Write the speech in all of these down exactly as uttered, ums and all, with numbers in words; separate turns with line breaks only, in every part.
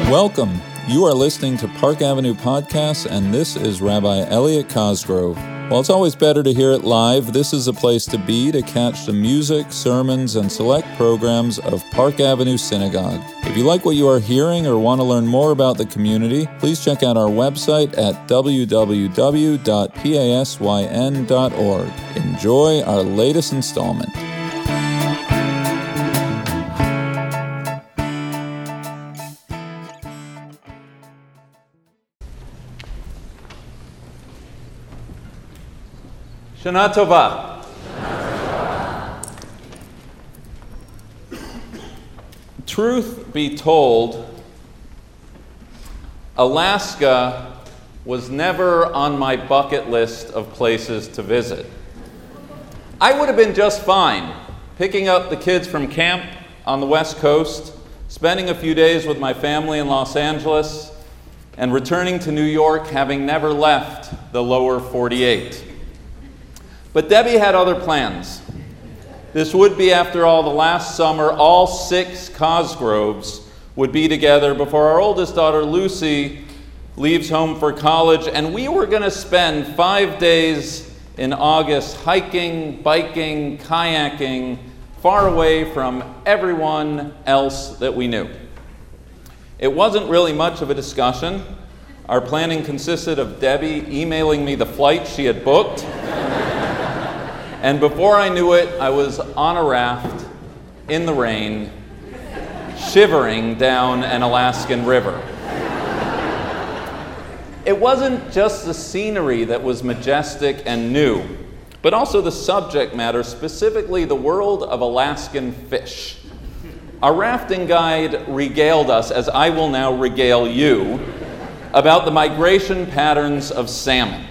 Welcome. You are listening to Park Avenue Podcasts, and this is Rabbi Elliot Cosgrove. While it's always better to hear it live, this is a place to be to catch the music, sermons, and select programs of Park Avenue Synagogue. If you like what you are hearing or want to learn more about the community, please check out our website at w w w dot pasyn dot org. Enjoy our latest installment.
Shana Tova. Truth be told, Alaska was never on my bucket list of places to visit. I would have been just fine picking up the kids from camp on the West Coast, spending a few days with my family in Los Angeles, and returning to New York having never left the lower forty-eight. But Debbie had other plans. This would be, after all, the last summer all six Cosgroves would be together before our oldest daughter, Lucy, leaves home for college, and we were going to spend five days in August hiking, biking, kayaking, far away from everyone else that we knew. It wasn't really much of a discussion. Our planning consisted of Debbie emailing me the flight she had booked. And before I knew it, I was on a raft, in the rain, shivering down an Alaskan river. It wasn't just the scenery that was majestic and new, but also the subject matter, specifically the world of Alaskan fish. Our rafting guide regaled us, as I will now regale you, about the migration patterns of salmon.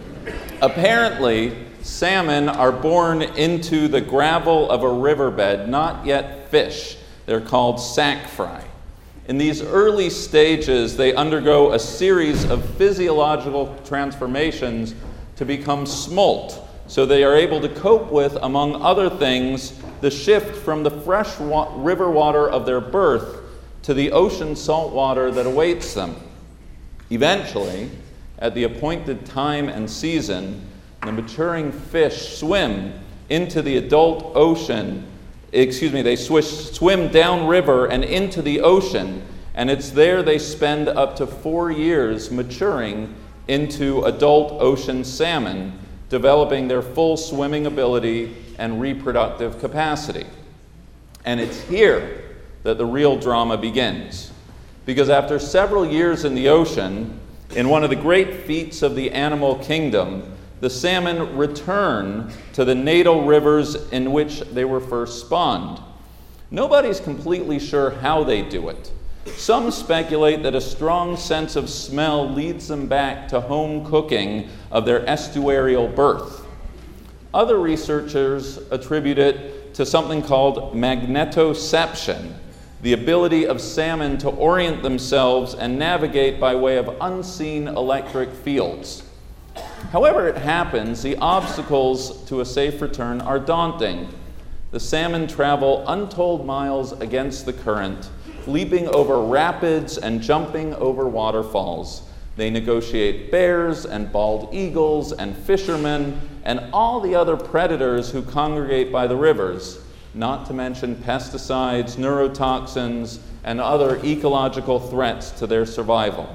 Apparently, salmon are born into the gravel of a riverbed, not yet fish. They're called sac fry. In these early stages, they undergo a series of physiological transformations to become smolt, so they are able to cope with, among other things, the shift from the fresh wa- river water of their birth to the ocean salt water that awaits them. Eventually, at the appointed time and season, the maturing fish swim into the adult ocean, excuse me, they swish, swim downriver and into the ocean, and it's there they spend up to four years maturing into adult ocean salmon, developing their full swimming ability and reproductive capacity. And it's here that the real drama begins, because after several years in the ocean, in one of the great feats of the animal kingdom, the salmon return to the natal rivers in which they were first spawned. Nobody's completely sure how they do it. Some speculate that a strong sense of smell leads them back to home cooking of their estuarial birth. Other researchers attribute it to something called magnetoception, the ability of salmon to orient themselves and navigate by way of unseen electric fields. However it happens, the obstacles to a safe return are daunting. The salmon travel untold miles against the current, leaping over rapids and jumping over waterfalls. They negotiate bears and bald eagles and fishermen and all the other predators who congregate by the rivers, not to mention pesticides, neurotoxins, and other ecological threats to their survival.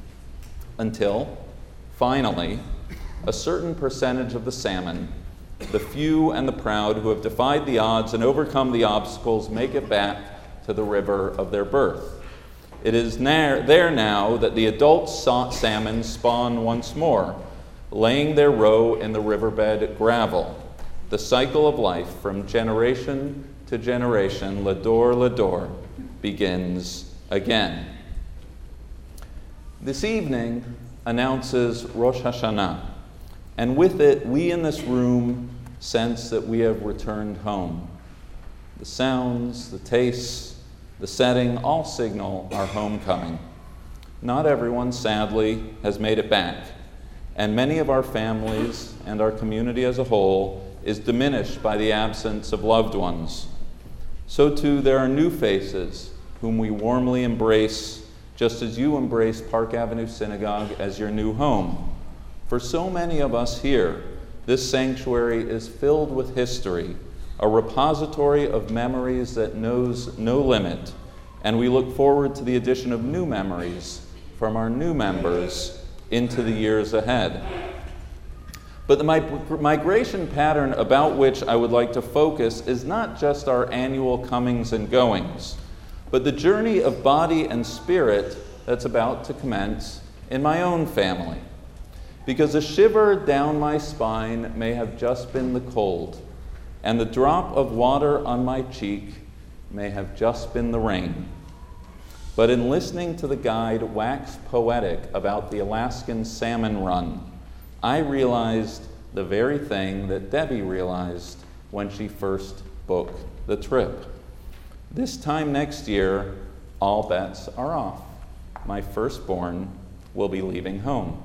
Until, finally, a certain percentage of the salmon, the few and the proud who have defied the odds and overcome the obstacles, make it back to the river of their birth. It is na- there now that the adult sa- salmon spawn once more, laying their row in the riverbed gravel. The cycle of life from generation to generation, Lador Lador, begins again. This evening announces Rosh Hashanah, and with it, we in this room sense that we have returned home. The sounds, the tastes, the setting all signal our homecoming. Not everyone, sadly, has made it back, and many of our families and our community as a whole is diminished by the absence of loved ones. So too, there are new faces whom we warmly embrace just as you embrace Park Avenue Synagogue as your new home. For so many of us here, this sanctuary is filled with history, a repository of memories that knows no limit, and we look forward to the addition of new memories from our new members into the years ahead. But the migration pattern about which I would like to focus is not just our annual comings and goings, but the journey of body and spirit that's about to commence in my own family. Because a shiver down my spine may have just been the cold, and the drop of water on my cheek may have just been the rain. But in listening to the guide wax poetic about the Alaskan salmon run, I realized the very thing that Debbie realized when she first booked the trip. This time next year, all bets are off. My firstborn will be leaving home.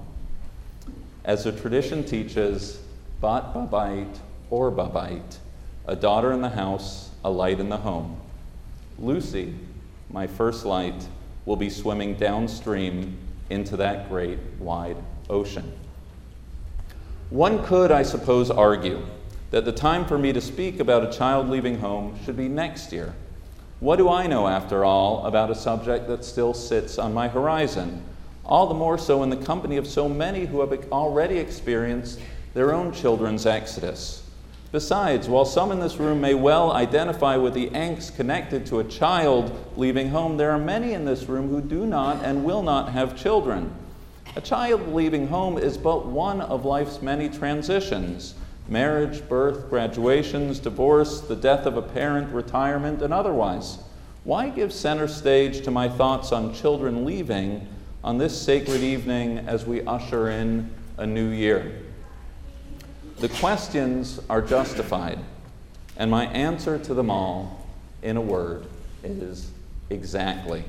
As the tradition teaches, bat babait or babait, a daughter in the house, a light in the home. Lucy, my first light, will be swimming downstream into that great wide ocean. One could, I suppose, argue that the time for me to speak about a child leaving home should be next year. What do I know, after all, about a subject that still sits on my horizon? All the more so in the company of so many who have already experienced their own children's exodus. Besides, while some in this room may well identify with the angst connected to a child leaving home, there are many in this room who do not and will not have children. A child leaving home is but one of life's many transitions: marriage, birth, graduations, divorce, the death of a parent, retirement, and otherwise. Why give center stage to my thoughts on children leaving on this sacred evening as we usher in a new year? The questions are justified, and my answer to them all, in a word, is exactly.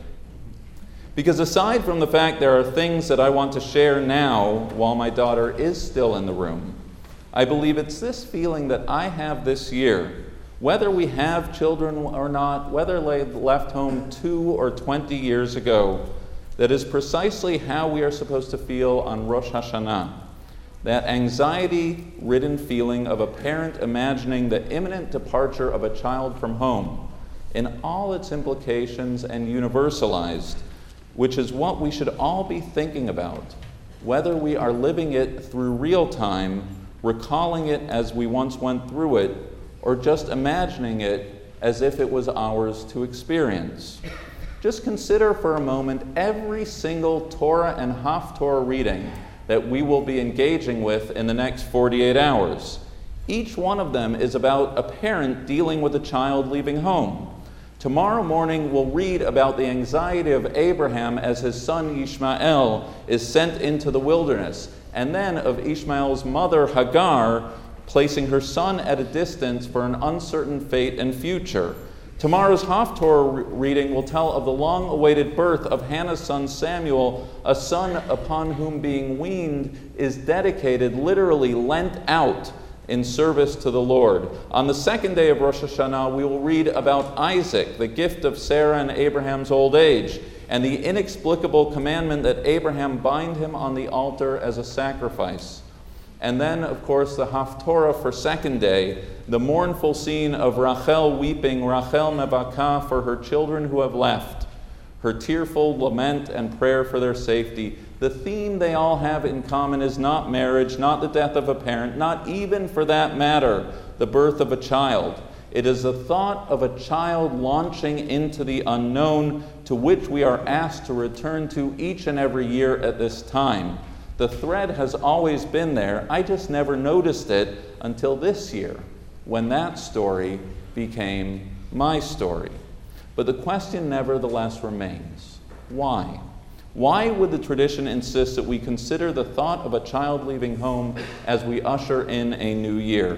Because aside from the fact there are things that I want to share now while my daughter is still in the room, I believe it's this feeling that I have this year, whether we have children or not, whether they left home two or twenty years ago, that is precisely how we are supposed to feel on Rosh Hashanah. That anxiety-ridden feeling of a parent imagining the imminent departure of a child from home in all its implications and universalized, which is what we should all be thinking about, whether we are living it through real time, recalling it as we once went through it, or just imagining it as if it was ours to experience. Just consider for a moment every single Torah and Haftorah reading that we will be engaging with in the next forty-eight hours. Each one of them is about a parent dealing with a child leaving home. Tomorrow morning we'll read about the anxiety of Abraham as his son Ishmael is sent into the wilderness, and then of Ishmael's mother Hagar placing her son at a distance for an uncertain fate and future. Tomorrow's Haftorah reading will tell of the long-awaited birth of Hannah's son Samuel, a son upon whom being weaned is dedicated, literally lent out in service to the Lord. On the second day of Rosh Hashanah, we will read about Isaac, the gift of Sarah in Abraham's old age, and the inexplicable commandment that Abraham bind him on the altar as a sacrifice. And then, of course, the Haftorah for second day, the mournful scene of Rachel weeping, Rachel mebakah, for her children who have left, her tearful lament and prayer for their safety. The theme they all have in common is not marriage, not the death of a parent, not even, for that matter, the birth of a child. It is the thought of a child launching into the unknown, to which we are asked to return to each and every year at this time. The thread has always been there. I just never noticed it until this year, when that story became my story. But the question nevertheless remains, why? Why would the tradition insist that we consider the thought of a child leaving home as we usher in a new year?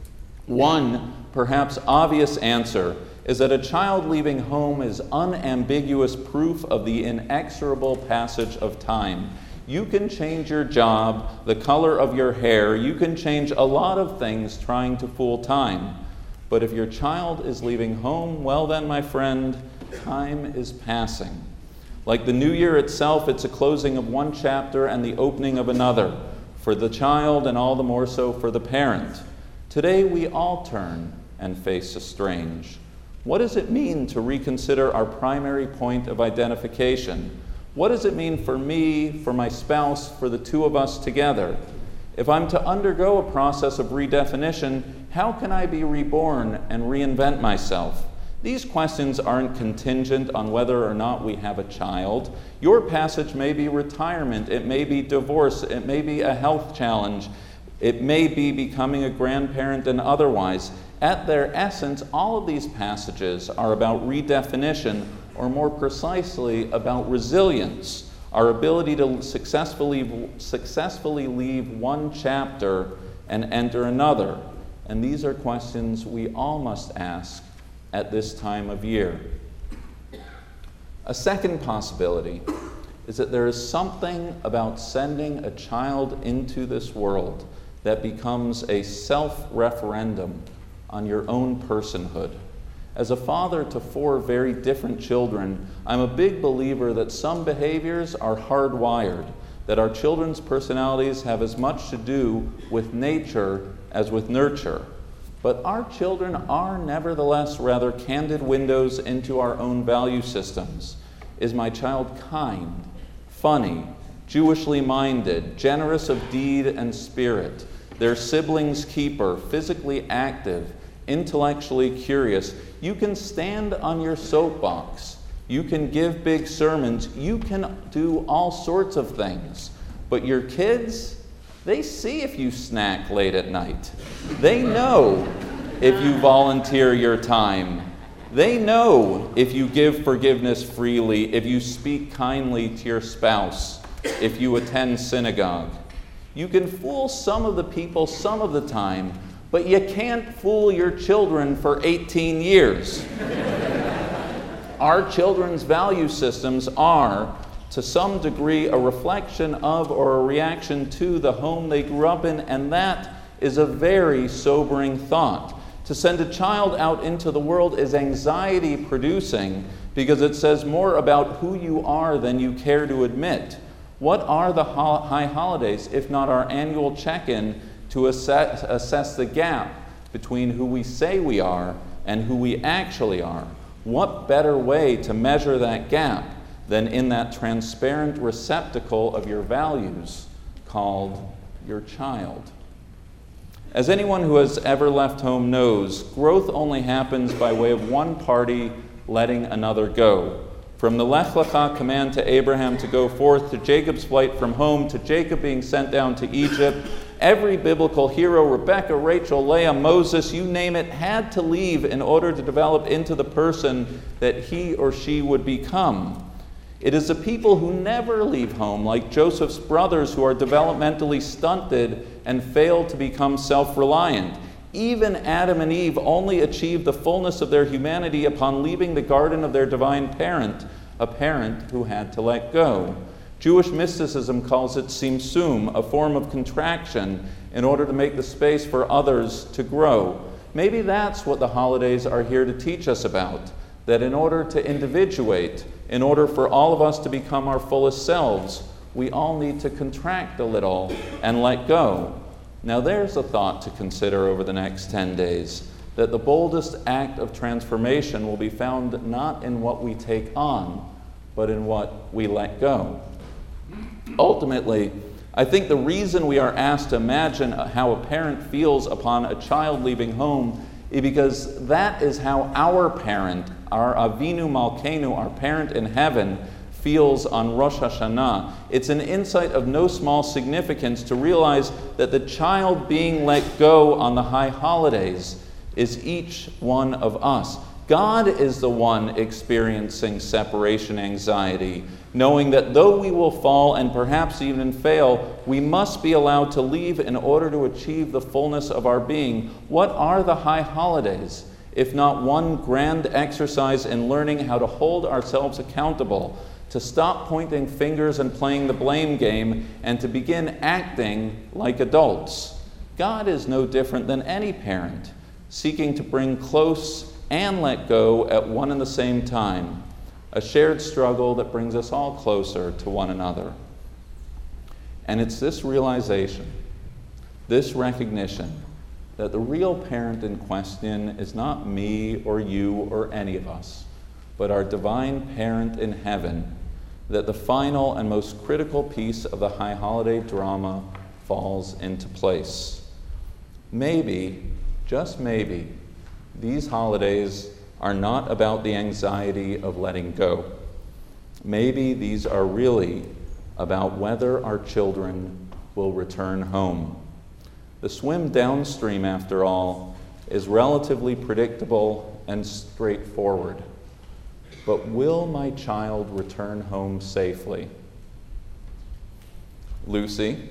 One, perhaps obvious answer is that a child leaving home is unambiguous proof of the inexorable passage of time. You can change your job, the color of your hair, you can change a lot of things trying to fool time. But if your child is leaving home, well then, my friend, time is passing. Like the new year itself, it's a closing of one chapter and the opening of another, for the child and all the more so for the parent. Today we all turn and face the strange. What does it mean to reconsider our primary point of identification? What does it mean for me, for my spouse, for the two of us together? If I'm to undergo a process of redefinition, how can I be reborn and reinvent myself? These questions aren't contingent on whether or not we have a child. Your passage may be retirement, it may be divorce, it may be a health challenge, it may be becoming a grandparent and otherwise. At their essence, all of these passages are about redefinition, or more precisely, about resilience, our ability to successfully, successfully leave one chapter and enter another. And these are questions we all must ask at this time of year. A second possibility is that there is something about sending a child into this world that becomes a self-referendum on your own personhood. As a father to four very different children, I'm a big believer that some behaviors are hardwired, that our children's personalities have as much to do with nature as with nurture. But our children are nevertheless rather candid windows into our own value systems. Is my child kind, funny, Jewishly minded, generous of deed and spirit, their siblings' keeper, physically active, intellectually curious? You can stand on your soapbox. You can give big sermons. You can do all sorts of things. But your kids, they see if you snack late at night. They know if you volunteer your time. They know if you give forgiveness freely, if you speak kindly to your spouse, if you attend synagogue. You can fool some of the people some of the time, but you can't fool your children for eighteen years. Our children's value systems are, to some degree, a reflection of or a reaction to the home they grew up in, and that is a very sobering thought. To send a child out into the world is anxiety-producing because it says more about who you are than you care to admit. What are the ho- high holidays, if not our annual check-in to assess, assess the gap between who we say we are and who we actually are? What better way to measure that gap than in that transparent receptacle of your values called your child? As anyone who has ever left home knows, growth only happens by way of one party letting another go. From the Lech Lecha command to Abraham to go forth, to Jacob's flight from home, to Jacob being sent down to Egypt, every biblical hero, Rebecca, Rachel, Leah, Moses, you name it, had to leave in order to develop into the person that he or she would become. It is the people who never leave home, like Joseph's brothers, who are developmentally stunted and fail to become self-reliant. Even Adam and Eve only achieved the fullness of their humanity upon leaving the garden of their divine parent, a parent who had to let go. Jewish mysticism calls it tzimtzum, a form of contraction, in order to make the space for others to grow. Maybe that's what the holidays are here to teach us about, that in order to individuate, in order for all of us to become our fullest selves, we all need to contract a little and let go. Now there's a thought to consider over the next ten days, that the boldest act of transformation will be found not in what we take on, but in what we let go. Ultimately, I think the reason we are asked to imagine how a parent feels upon a child leaving home is because that is how our parent, our Avinu Malkeinu, our parent in heaven, feels on Rosh Hashanah. It's an insight of no small significance to realize that the child being let go on the high holidays is each one of us. God is the one experiencing separation anxiety, knowing that though we will fall and perhaps even fail, we must be allowed to leave in order to achieve the fullness of our being. What are the high holidays, if not one grand exercise in learning how to hold ourselves accountable, to stop pointing fingers and playing the blame game, and to begin acting like adults? God is no different than any parent, seeking to bring close and let go at one and the same time. a shared struggle that brings us all closer to one another. And it's this realization, this recognition, that the real parent in question is not me or you or any of us, but our divine parent in heaven, that the final and most critical piece of the High Holiday drama falls into place. Maybe, just maybe, these holidays are not about the anxiety of letting go. Maybe these are really about whether our children will return home. The swim downstream, after all, is relatively predictable and straightforward. But will my child return home safely? Lucy,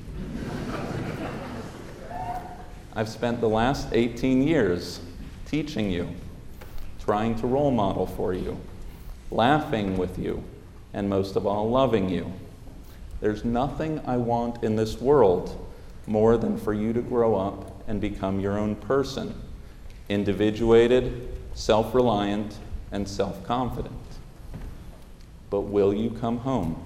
I've spent the last eighteen years teaching you, trying to role model for you, laughing with you, and most of all, loving you. There's nothing I want in this world more than for you to grow up and become your own person, individuated, self-reliant, and self-confident. But will you come home?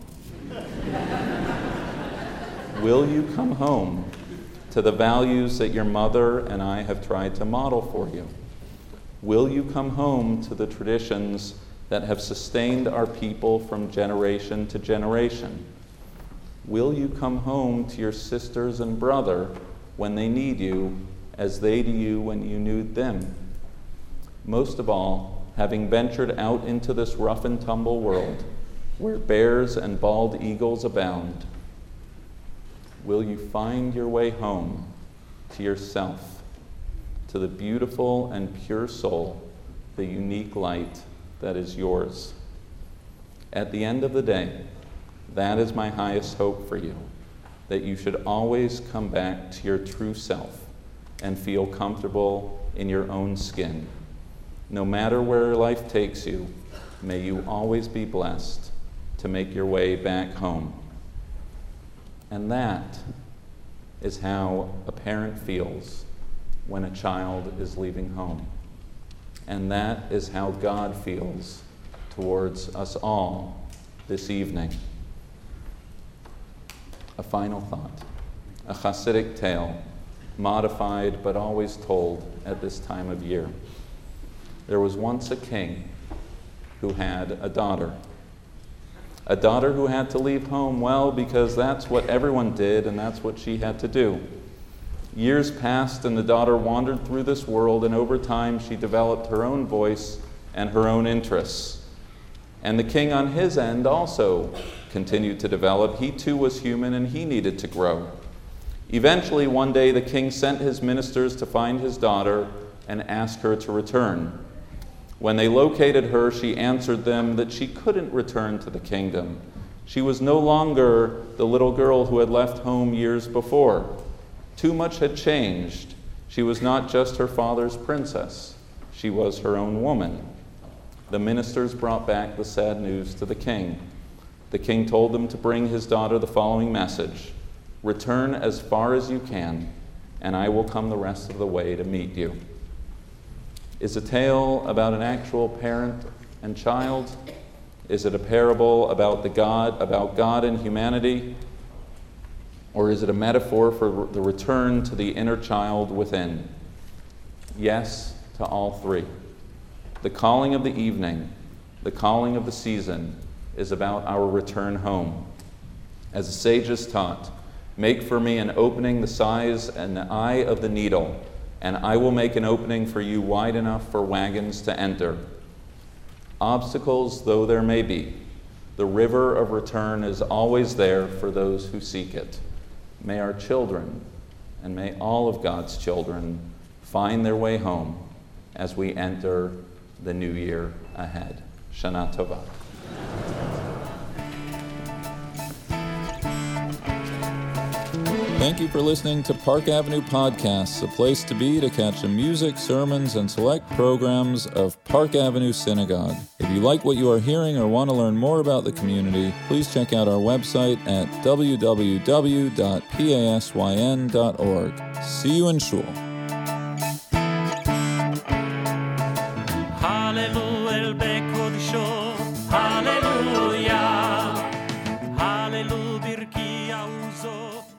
Will you come home to the values that your mother and I have tried to model for you? Will you come home to the traditions that have sustained our people from generation to generation? Will you come home to your sisters and brother when they need you, as they to you when you need them? Most of all, having ventured out into this rough and tumble world, where bears and bald eagles abound, will you find your way home to yourself, to the beautiful and pure soul, the unique light that is yours? At the end of the day, that is my highest hope for you, that you should always come back to your true self and feel comfortable in your own skin. No matter where life takes you, may you always be blessed to make your way back home. And that is how a parent feels when a child is leaving home. And that is how God feels towards us all this evening. A final thought, a Hasidic tale, modified but always told at this time of year. There was once a king who had a daughter. A daughter who had to leave home, well, because that's what everyone did and that's what she had to do. Years passed and the daughter wandered through this world, and over time she developed her own voice and her own interests. And the king on his end also continued to develop. He too was human and he needed to grow. Eventually, one day, the king sent his ministers to find his daughter and ask her to return. When they located her, she answered them that she couldn't return to the kingdom. She was no longer the little girl who had left home years before. Too much had changed. She was not just her father's princess. She was her own woman. The ministers brought back the sad news to the king. The king told them to bring his daughter the following message: return as far as you can, and I will come the rest of the way to meet you. Is a tale about an actual parent and child? Is it a parable about the God, about God and humanity? Or is it a metaphor for the return to the inner child within? Yes to all three. The calling of the evening, the calling of the season, is about our return home. As the sages taught, make for me an opening the size and the eye of the needle, and I will make an opening for you wide enough for wagons to enter. Obstacles though there may be, the river of return is always there for those who seek it. May our children, and may all of God's children, find their way home as we enter the new year ahead. Shana Tova.
Thank you for listening to Park Avenue Podcasts, a place to be to catch the music, sermons, and select programs of Park Avenue Synagogue. If you like what you are hearing or want to learn more about the community, please check out our website at w w w dot pasyn dot org. See you in Shul.
Hallelu el bekodisho, circhi a uso